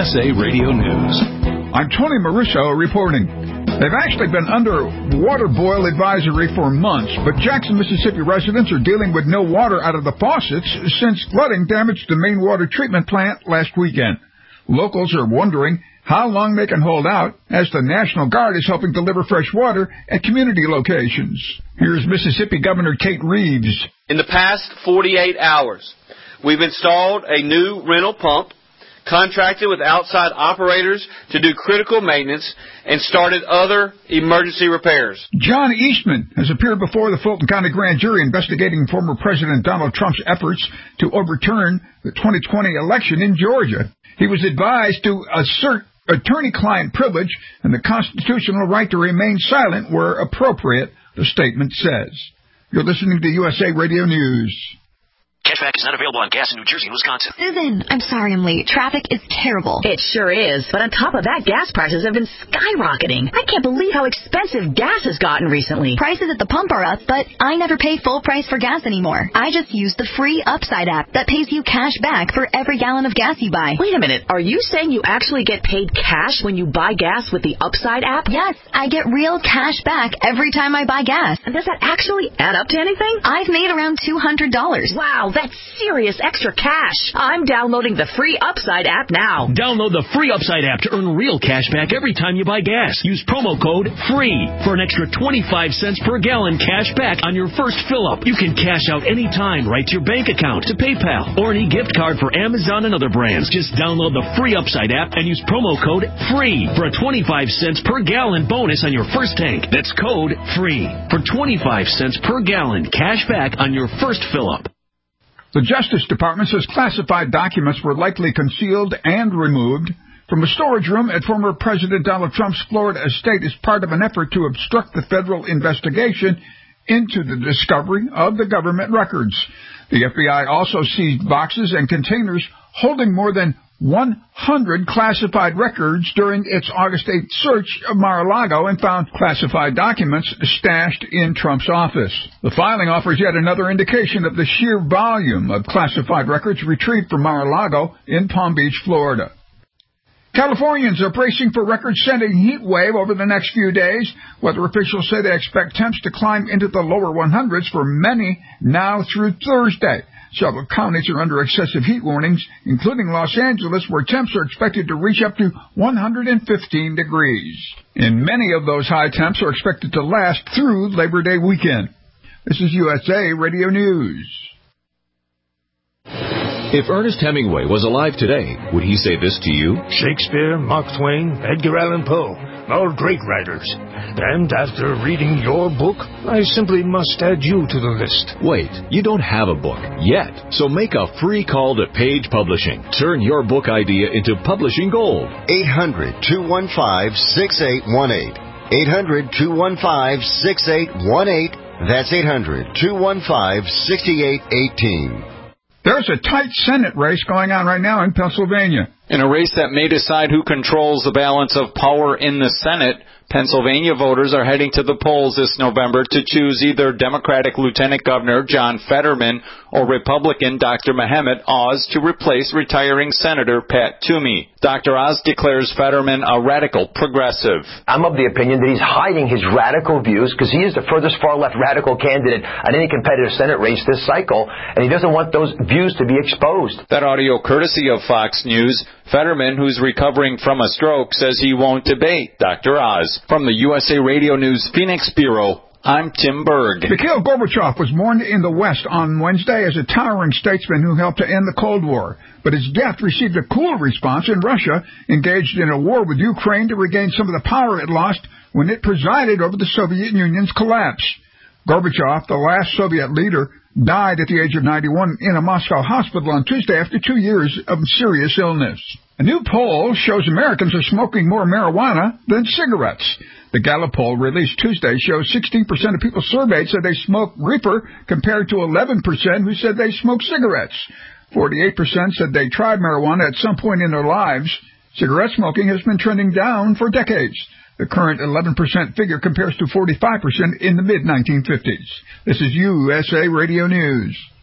USA Radio News. I'm Tony Maruso reporting. They've actually been under water boil advisory for months, but Jackson, Mississippi residents are dealing with no water out of the faucets since flooding damaged the main water treatment plant last weekend. Locals are wondering how long they can hold out as the National Guard is helping deliver fresh water at community locations. Here's Mississippi Governor Tate Reeves. In the past 48 hours, we've installed a new rental pump, contracted with outside operators to do critical maintenance, and started other emergency repairs. John Eastman has appeared before the Fulton County Grand Jury investigating former President Donald Trump's efforts to overturn the 2020 election in Georgia. He was advised to assert attorney-client privilege and the constitutional right to remain silent where appropriate, the statement says. You're listening to USA Radio News. Cashback is not available on gas in New Jersey and Wisconsin. Susan, I'm sorry I'm late. Traffic is terrible. It sure is. But on top of that, gas prices have been skyrocketing. I can't believe how expensive gas has gotten recently. Prices at the pump are up, but I never pay full price for gas anymore. I just use the free Upside app that pays you cash back for every gallon of gas you buy. Wait a minute. Are you saying you actually get paid cash when you buy gas with the Upside app? Yes, I get real cash back every time I buy gas. And does that actually add up to anything? I've made around $200. Wow, that's serious extra cash. I'm downloading the free Upside app now. Download the free Upside app to earn real cash back every time you buy gas. Use promo code FREE for an extra 25 cents per gallon cash back on your first fill-up. You can cash out anytime right to your bank account, to PayPal, or any gift card for Amazon and other brands. Just download the free Upside app and use promo code FREE for a 25 cents per gallon bonus on your first tank. That's code FREE for 25 cents per gallon cash back on your first fill-up. The Justice Department says classified documents were likely concealed and removed from a storage room at former President Donald Trump's Florida estate as part of an effort to obstruct the federal investigation into the discovery of the government records. The FBI also seized boxes and containers holding more than 100 classified records during its August 8th search of Mar-a-Lago and found classified documents stashed in Trump's office. The filing offers yet another indication of the sheer volume of classified records retrieved from Mar-a-Lago in Palm Beach, Florida. Californians are bracing for record-setting heat wave over the next few days. Weather officials say they expect temps to climb into the lower 100s for many now through Thursday. Several counties are under excessive heat warnings, including Los Angeles, where temps are expected to reach up to 115 degrees. And many of those high temps are expected to last through Labor Day weekend. This is USA Radio News. If Ernest Hemingway was alive today, would he say this to you? Shakespeare, Mark Twain, Edgar Allan Poe, all great writers. And after reading your book, I simply must add you to the list. Wait, you don't have a book yet, so make a free call to Page Publishing. Turn your book idea into publishing gold. 800-215-6818. 800-215-6818. That's 800-215-6818. There's a tight Senate race going on right now in Pennsylvania. In a race that may decide who controls the balance of power in the Senate, Pennsylvania voters are heading to the polls this November to choose either Democratic Lieutenant Governor John Fetterman or Republican Dr. Mehmet Oz to replace retiring Senator Pat Toomey. Dr. Oz declares Fetterman a radical progressive. I'm of the opinion that he's hiding his radical views because he is the furthest far-left radical candidate on any competitive Senate race this cycle, and he doesn't want those views to be exposed. That audio courtesy of Fox News. Fetterman, who's recovering from a stroke, says he won't debate Dr. Oz. From the USA Radio News Phoenix Bureau, I'm Tim Berg. Mikhail Gorbachev was mourned in the West on Wednesday as a towering statesman who helped to end the Cold War. But his death received a cool response in Russia, engaged in a war with Ukraine to regain some of the power it lost when it presided over the Soviet Union's collapse. Gorbachev, the last Soviet leader, died at the age of 91 in a Moscow hospital on Tuesday after 2 years of serious illness. A new poll shows Americans are smoking more marijuana than cigarettes. The Gallup poll released Tuesday shows 16% of people surveyed said they smoke reefer compared to 11% who said they smoke cigarettes. 48% said they tried marijuana at some point in their lives. Cigarette smoking has been trending down for decades. The current 11% figure compares to 45% in the mid-1950s. This is USA Radio News.